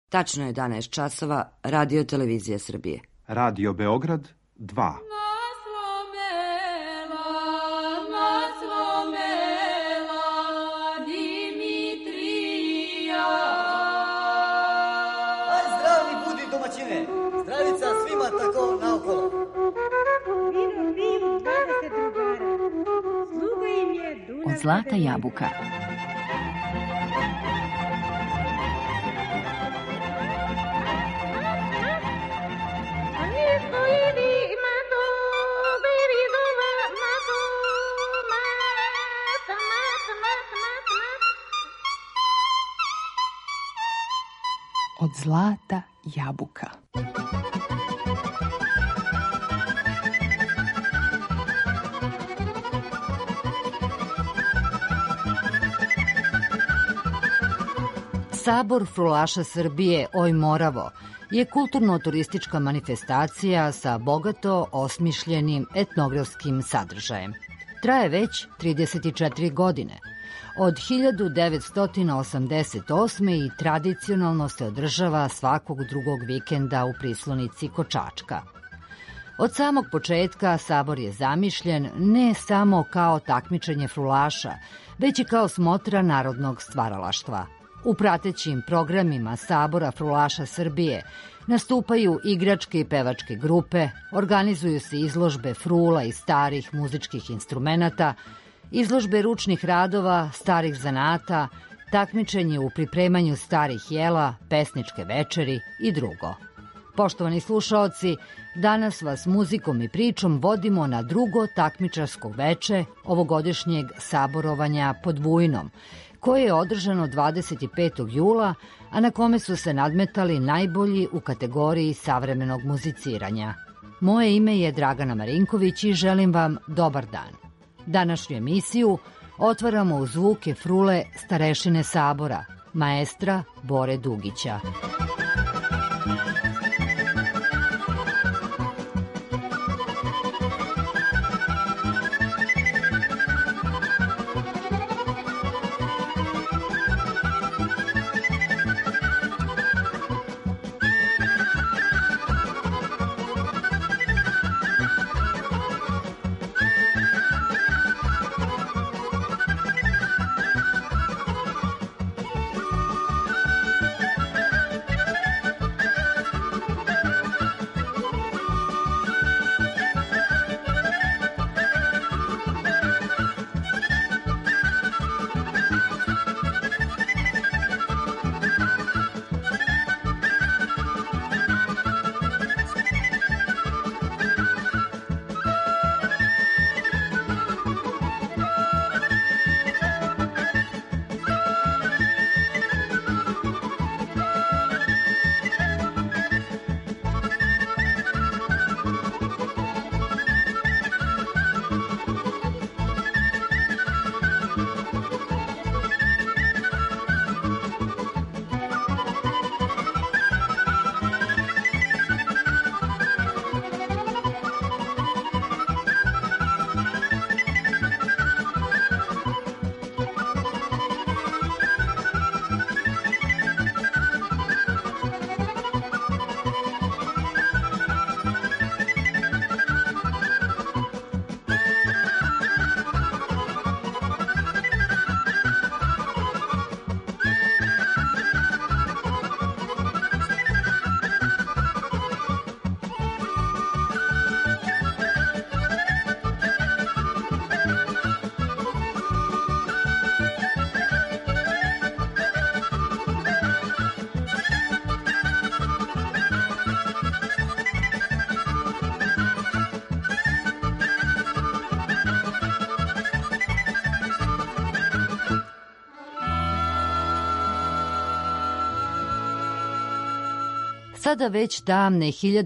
Tačno je 11 časova, Radio Televizija Srbije. Radio Beograd 2. Zdravica svima tako naokolo. Od zlata jabuka. Od zlata jabuka. Sabor frulaša Srbije Oj Moravo je kulturno-turistička manifestacija sa bogato osmišljenim etnografskim sadržajem. Traje već 34 godine. Od 1988. i tradicionalno se održava svakog drugog vikenda u prislonici Kočačka. Od samog početka sabor je zamišljen ne samo kao takmičenje frulaša, već i kao smotra narodnog stvaralaštva. U pratećim programima Sabora frulaša Srbije nastupaju igračke i pevačke grupe, organizuju se izložbe frula i starih muzičkih instrumenata, izložbe ručnih radova, starih zanata, takmičenje u pripremanju starih jela, pesničke večeri i drugo. Poštovani slušaoci, danas vas muzikom i pričom vodimo na drugo takmičarsko veče ovogodišnjeg saborovanja pod Vujnom, koje je održano 25. jula, a na kome su se nadmetali najbolji u kategoriji savremenog muziciranja. Moje ime je Dragana Marinković i želim vam dobar dan. Današnju emisiju otvaramo uz zvuke frule starešine sabora, maestra Bore Dugića. Sada već davne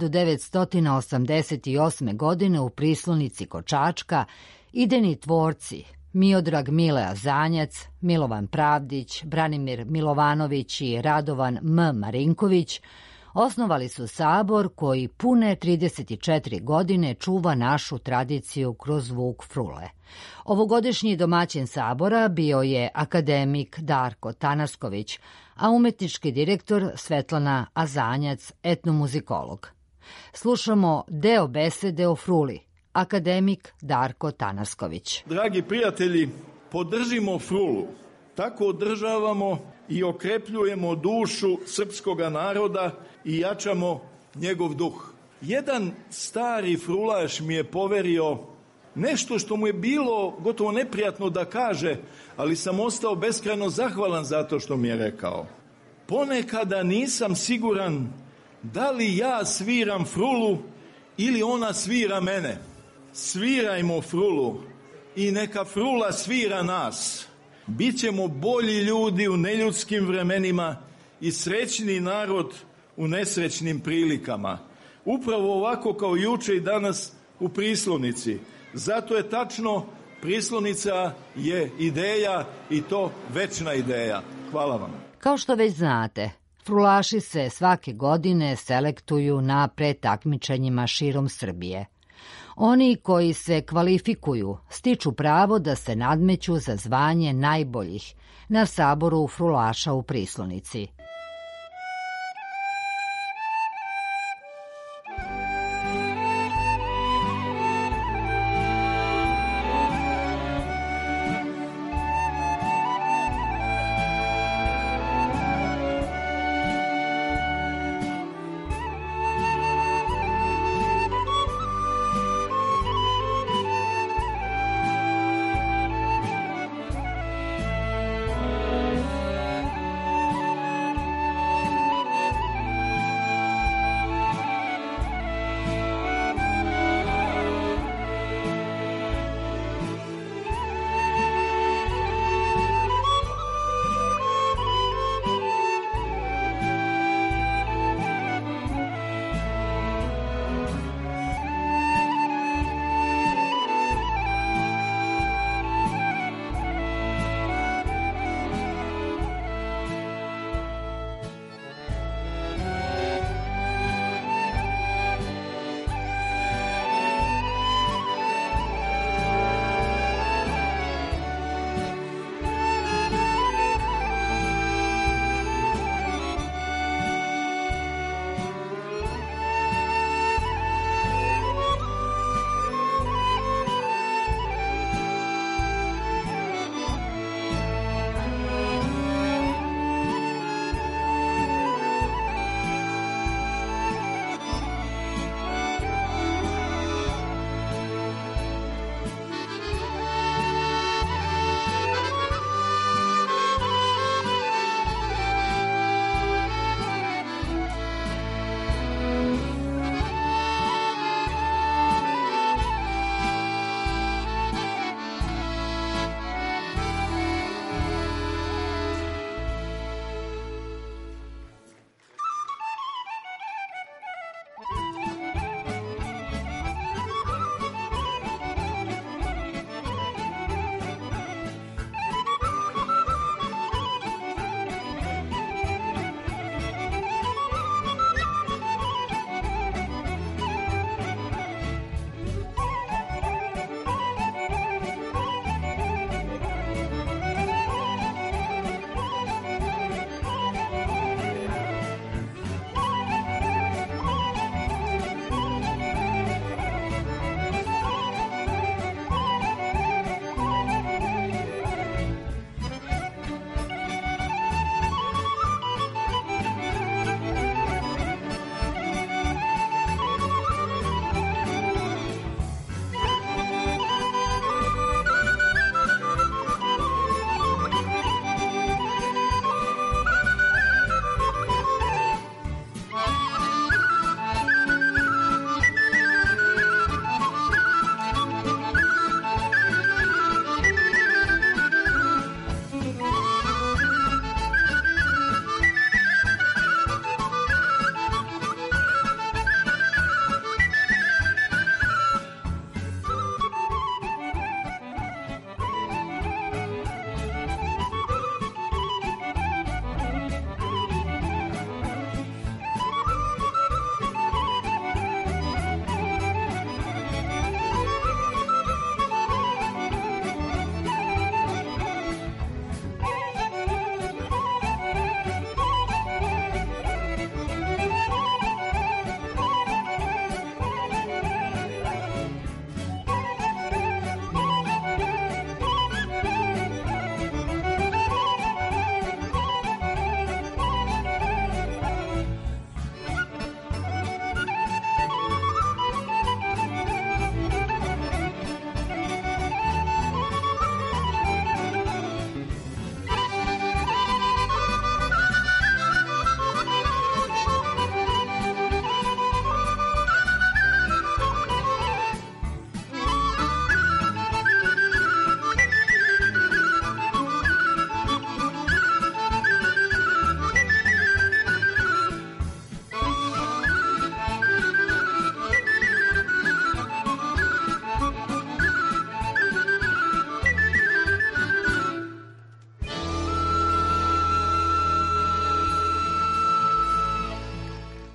1988. godine u prislonici Kočačka idejni tvorci Miodrag Mile Azanjac, Milovan Pravdić, Branimir Milovanović i Radovan M. Marinković Osnovali su sabor koji pune 34 godine čuva našu tradiciju kroz zvuk frule. Ovogodišnji domaćin sabora bio je akademik Darko Tanasković, a umetnički direktor Svetlana Azanjac, etnomuzikolog. Slušamo deo besede o fruli, akademik Darko Tanasković. Dragi prijatelji, podržimo frulu. Tako održavamo i okrepljujemo dušu srpskog naroda i jačamo njegov duh. Jedan stari frulaš mi je poverio nešto što mu je bilo gotovo neprijatno da kaže, ali sam ostao beskrajno zahvalan zato što mi je rekao. Ponekada nisam siguran da li ja sviram frulu ili ona svira mene. Svirajmo frulu i neka frula svira nas. Bićemo bolji ljudi u neljudskim vremenima i srećni narod u nesrećnim prilikama. Upravo ovako kao juče i danas u Prislonici. Zato je tačno, Prislonica je ideja i to večna ideja. Hvala vam. Kao što već znate, frulaši se svake godine selektuju na pretakmičenjima širom Srbije. Oni koji se kvalifikuju stiču pravo da se nadmeću za zvanje najboljih na saboru frulaša u Prislonici.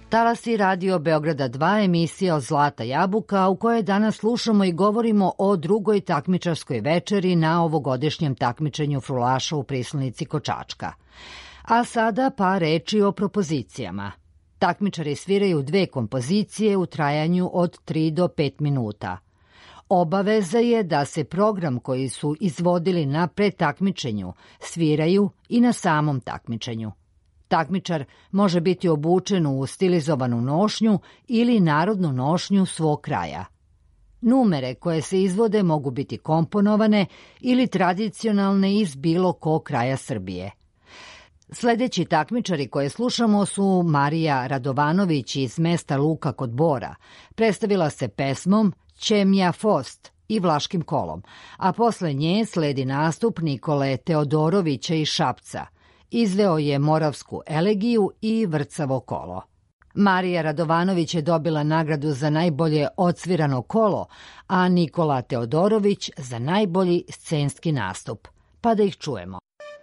Talasi Radio Beograda 2, emisija Od zlata jabuka, u kojoj danas slušamo i govorimo o drugoj takmičarskoj večeri na ovogodišnjem takmičenju frulaša u pristonici Kočačka. A sada par reči o propozicijama. Takmičari sviraju 2 kompozicije u trajanju od 3 do 5 minuta. Obaveza je da se program koji su izvodili na predtakmičenju sviraju i na samom takmičenju. Takmičar može biti obučen u stilizovanu nošnju ili narodnu nošnju svog kraja. Numere koje se izvode mogu biti komponovane ili tradicionalne iz bilo kog kraja Srbije. Sledeći takmičari koje slušamo su Marija Radovanović iz mesta Luka kod Bora. Predstavila se pesmom Ćemja Fost i Vlaškim kolom, a posle nje sledi nastup Nikole Teodorovića iz Šapca. Izveo je Moravsku elegiju i Vrcavo kolo. Marija Radovanović je dobila nagradu za najbolje odsvirano kolo, a Nikola Teodorović za najbolji scenski nastup. Pa da ih čujemo.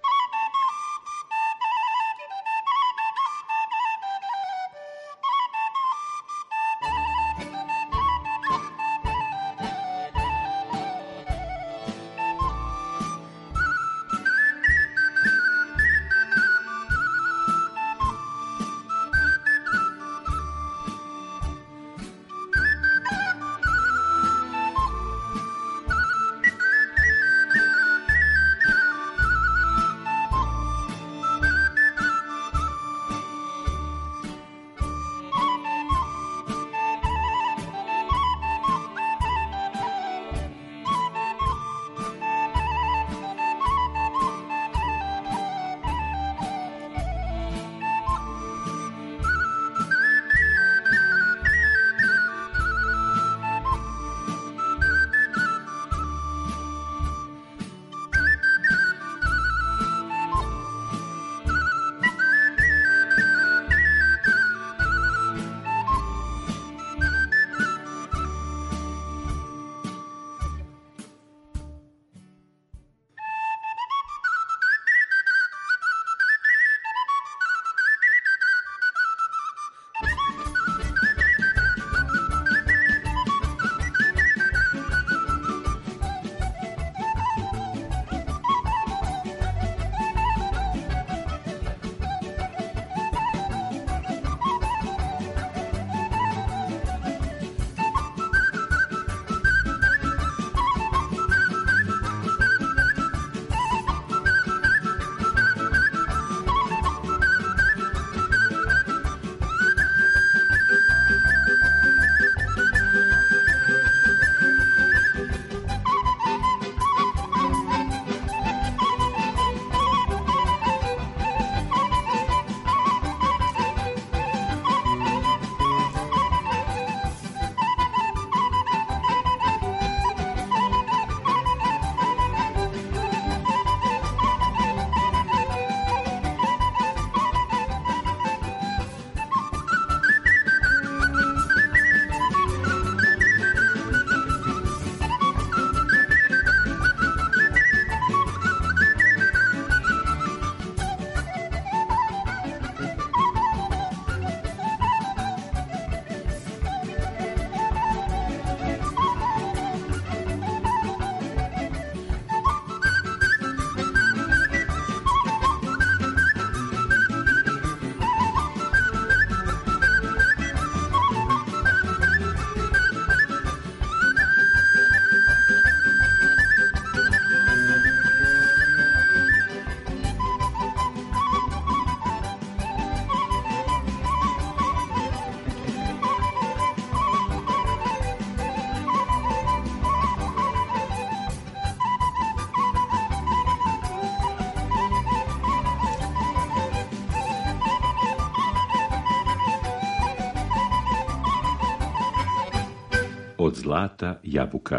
Od zlata jabuka.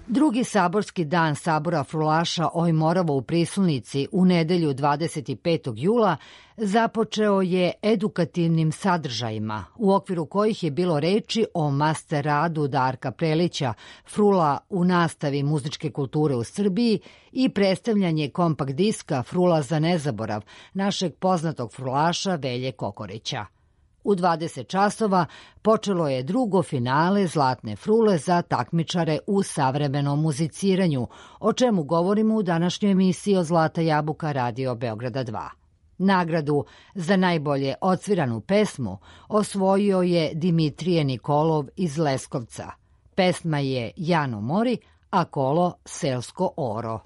Drugi saborski dan Sabora frulaša Ojmorovo u Prislunici u nedelju 25. jula započeo je edukativnim sadržajima, u okviru kojih je bilo reči o master radu Darka Prelića, Frula u nastavi muzičke kulture u Srbiji i predstavljanje kompakt diska Frula za nezaborav našeg poznatog frulaša Velje Kokorića. U 20 časova počelo je drugo finale Zlatne frule za takmičare u savremenom muziciranju, o čemu govorimo u današnjoj emisiji o Zlata jabuka Radio Beograda 2. Nagradu za najbolje odsviranu pesmu osvojio je Dimitrije Nikolov iz Leskovca. Pesma je Jano Mori, a kolo Selsko oro.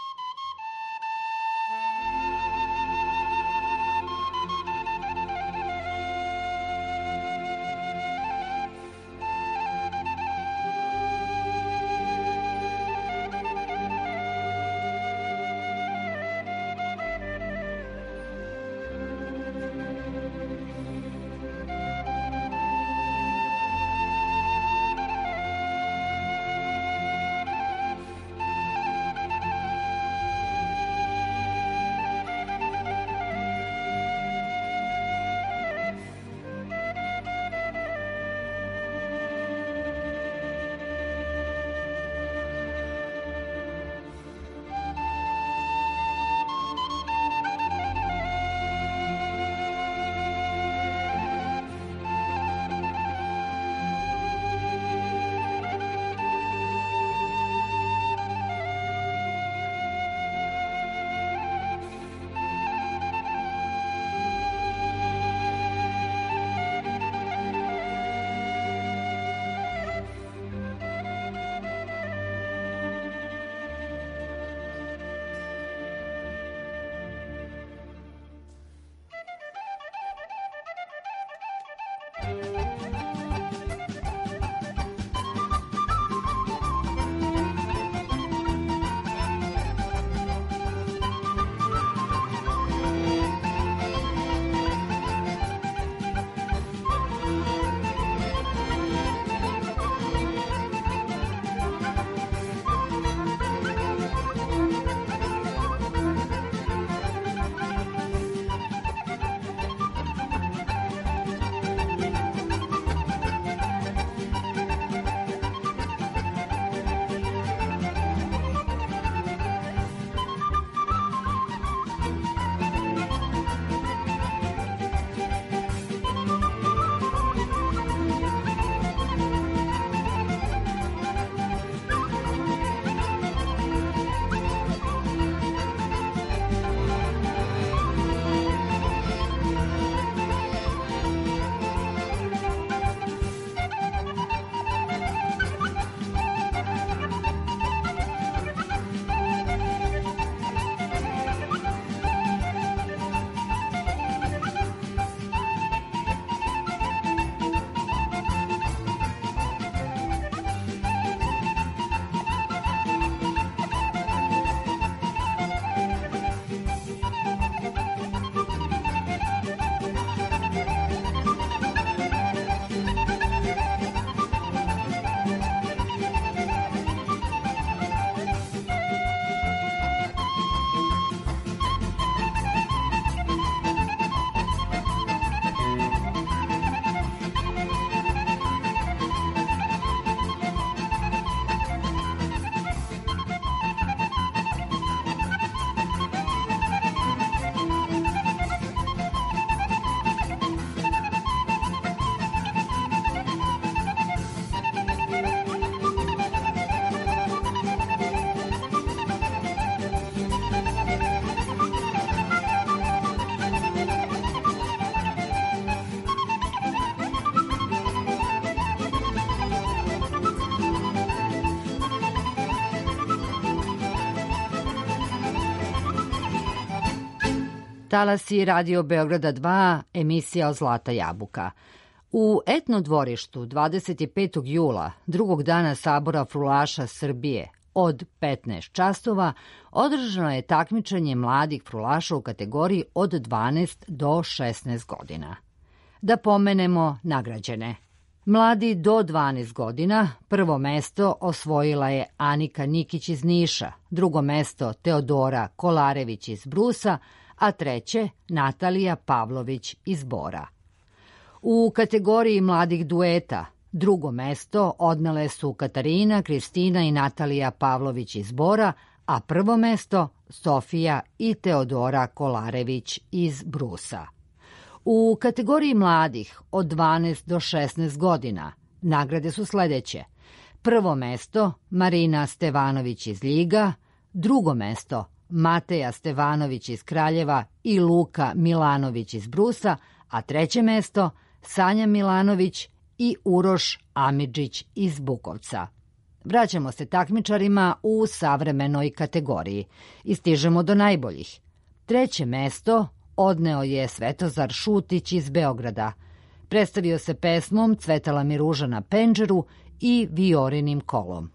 Talasi Radio Beograda 2, emisija o Zlata jabuka. U etno dvorištu 25. jula, drugog dana Sabora frulaša Srbije, od 15 časova, održano je takmičenje mladih frulaša u kategoriji od 12 do 16 godina. Da pomenemo nagrađene. Mladi do 12 godina prvo mesto osvojila je Anika Nikić iz Niša, drugo mesto Teodora Kolarević iz Brusa, a treće Natalija Pavlović iz Bora. U kategoriji mladih dueta drugo mesto odnele su Katarina, Kristina i Natalija Pavlović iz Bora, a prvo mesto Sofija i Teodora Kolarević iz Brusa. U kategoriji mladih od 12 do 16 godina nagrade su sledeće. Prvo mesto Marina Stevanović iz Ljiga, drugo mesto Mateja Stevanović iz Kraljeva i Luka Milanović iz Brusa, a treće mesto Sanja Milanović i Uroš Amidžić iz Bukovca. Vraćamo se takmičarima u savremenoj kategoriji i stižemo do najboljih. Treće mesto odneo je Svetozar Šutić iz Beograda. Predstavio se pesmom Cvetala mi ruža na penđeru i Viorinim kolom.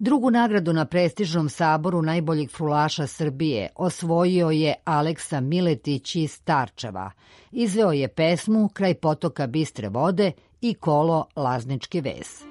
Drugu nagradu na prestižnom saboru najboljeg frulaša Srbije osvojio je Aleksa Miletić iz Starčeva. Izveo je pesmu Kraj potoka bistre vode i kolo Laznički vez.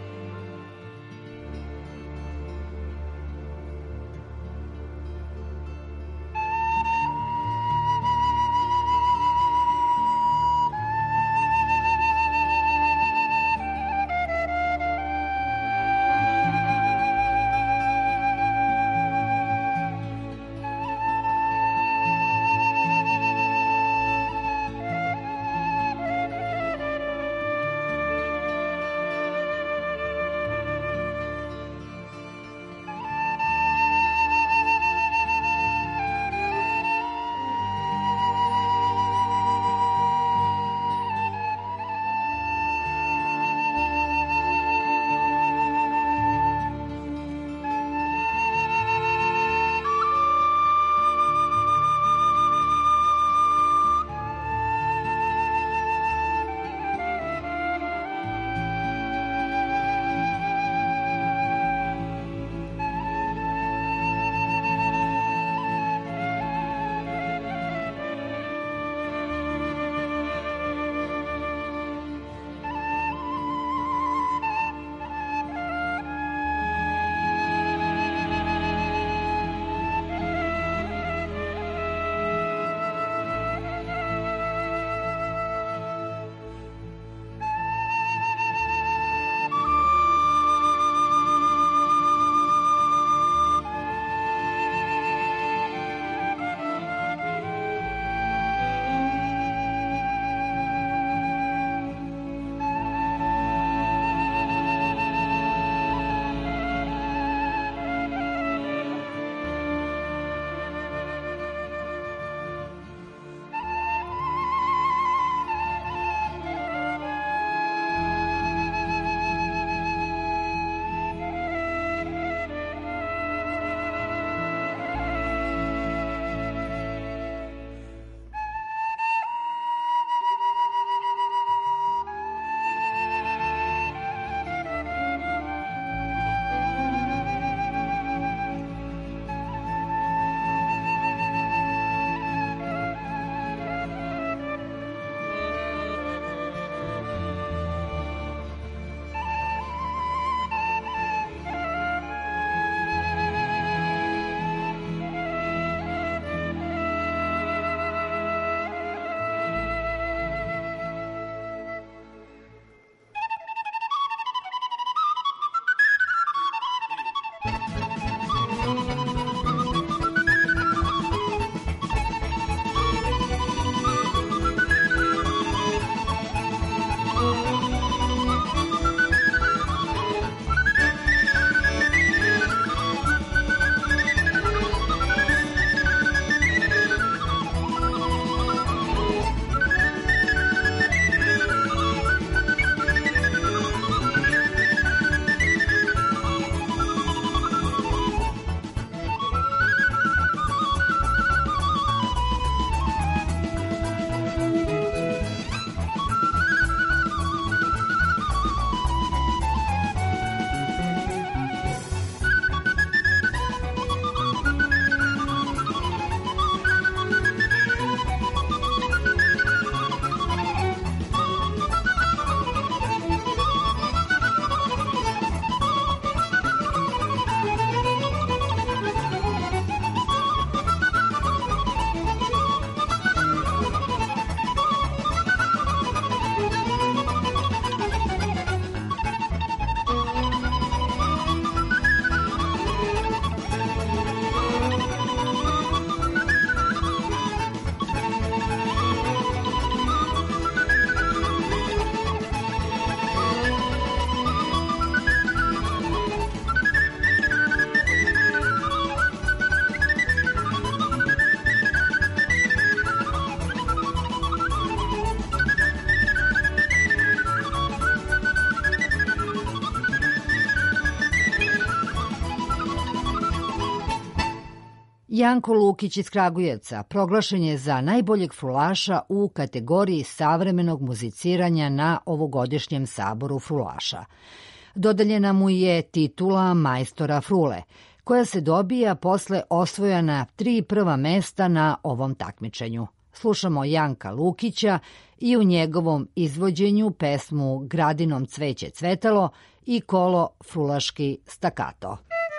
Janko Lukić iz Kragujevca proglašen je za najboljeg frulaša u kategoriji savremenog muziciranja na ovogodišnjem saboru frulaša. Dodeljena mu je titula majstora frule, koja se dobija posle osvojena 3 prva mesta na ovom takmičenju. Slušamo Janka Lukića i u njegovom izvođenju pesmu Gradinom cveće cvetalo i kolo frulaški stakato.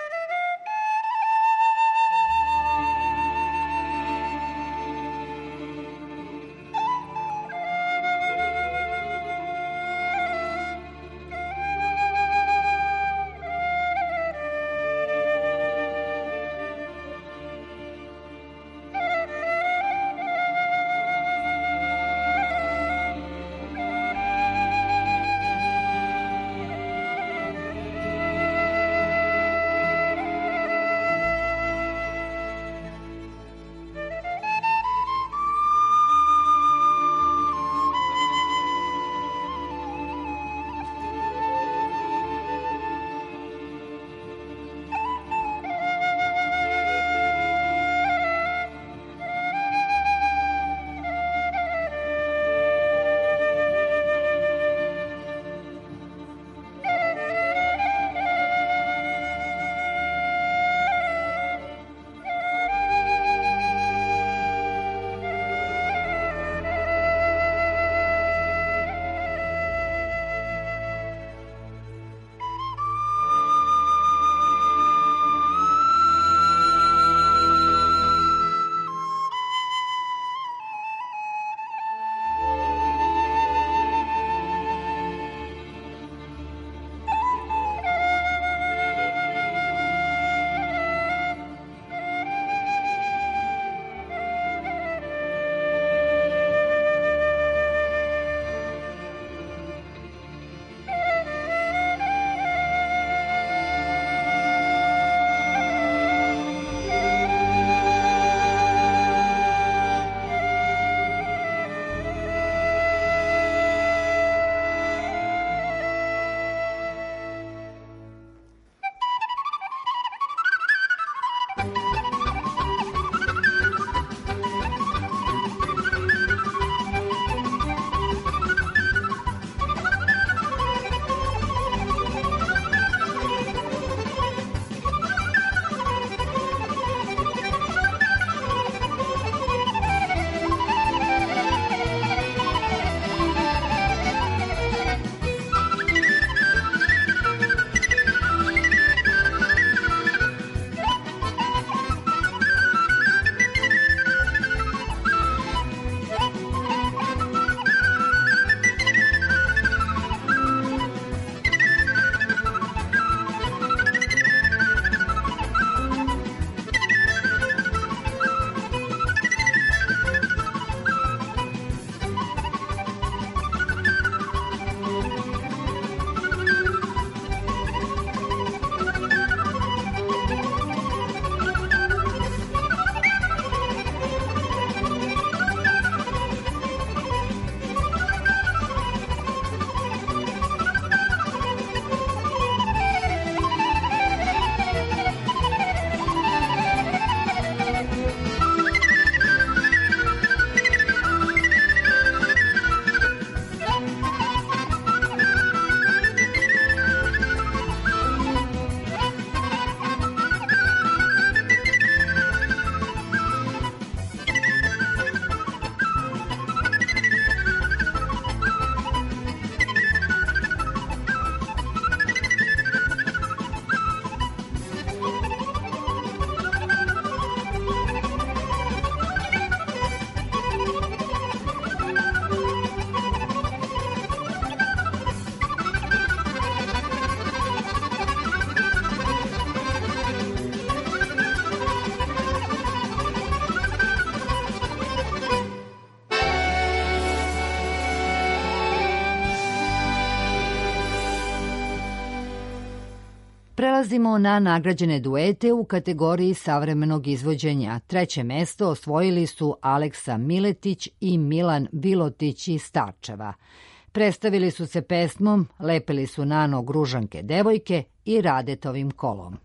Prelazimo na nagrađene duete u kategoriji savremenog izvođenja. 3. mesto osvojili su Aleksa Miletić i Milan Bilotić iz Starčeva. Predstavili su se pesmom Lepili su na nog ružanke devojke i Radetovim kolom.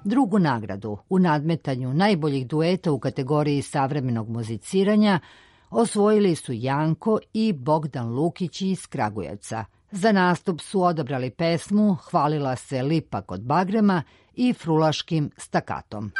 Drugu nagradu u nadmetanju najboljih dueta u kategoriji savremenog muziciranja osvojili su Janko i Bogdan Lukić iz Kragujevca. Za nastup su odabrali pesmu Hvalila se lipa kod bagrema i Frulaškim stakatom.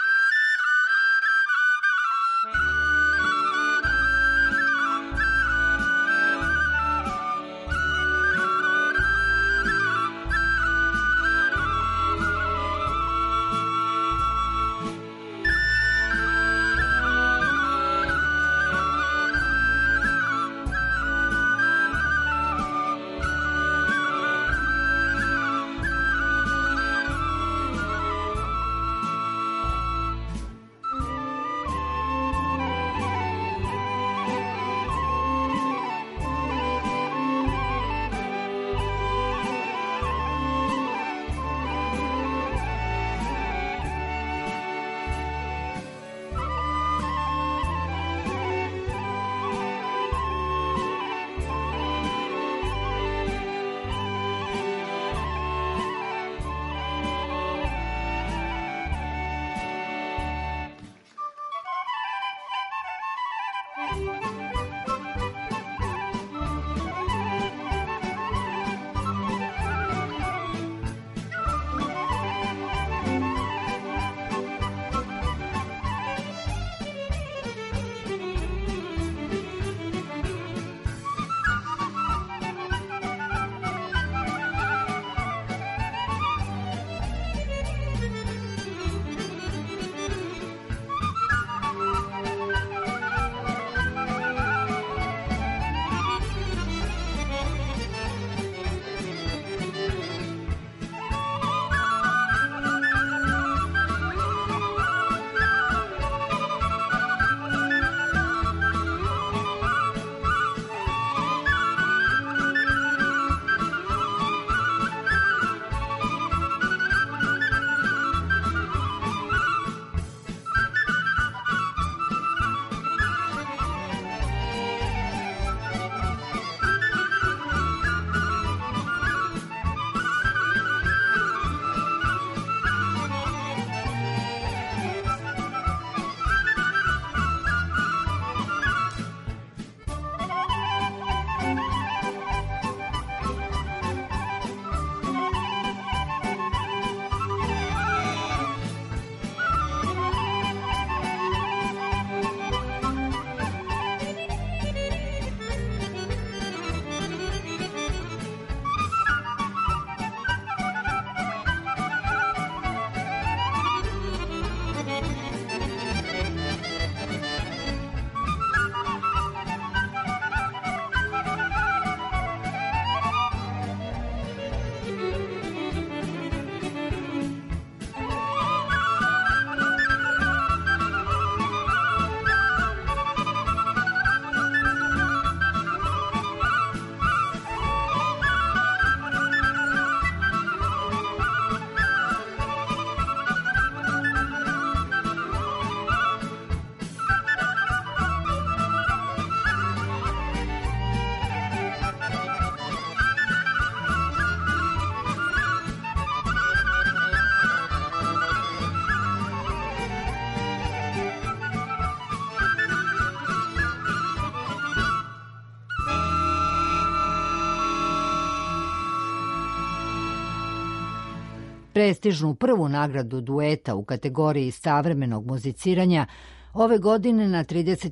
Prestižnu prvu nagradu dueta u kategoriji savremenog muziciranja ove godine na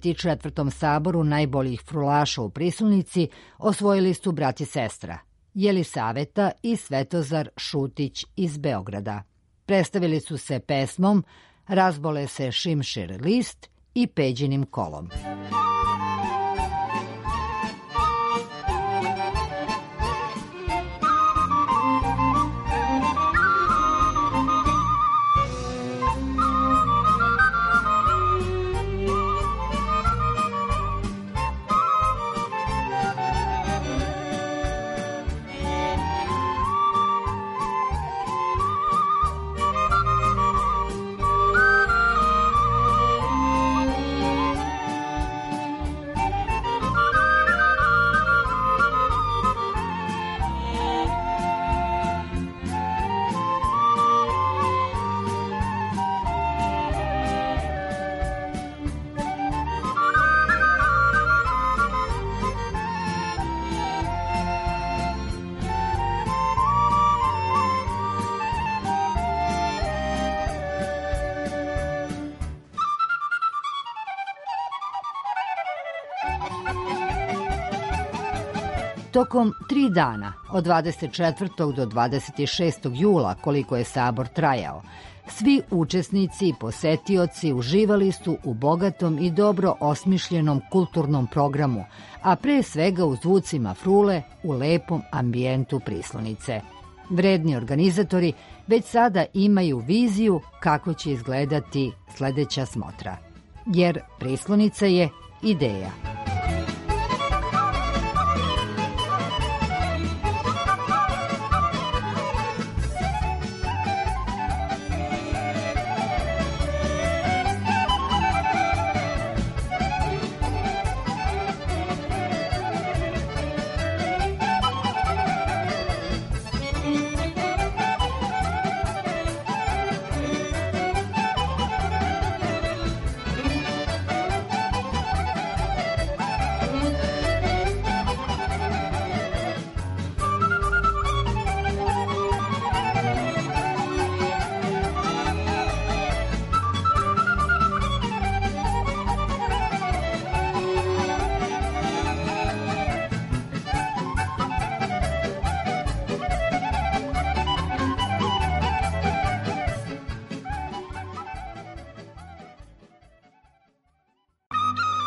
34. saboru najboljih frulaša u Prisilnici osvojili su brat i sestra Jelisaveta i Svetozar Šutić iz Beograda. Predstavili su se pesmom Razbole se šimšir list i Peđinim kolom. Tokom 3 dana, od 24. do 26. jula, koliko je sabor trajao, svi učesnici i posetioci uživali su u bogatom i dobro osmišljenom kulturnom programu, a pre svega u zvucima frule u lepom ambijentu Prislonice. Vredni organizatori već sada imaju viziju kako će izgledati sledeća smotra. Jer Prislonica je ideja.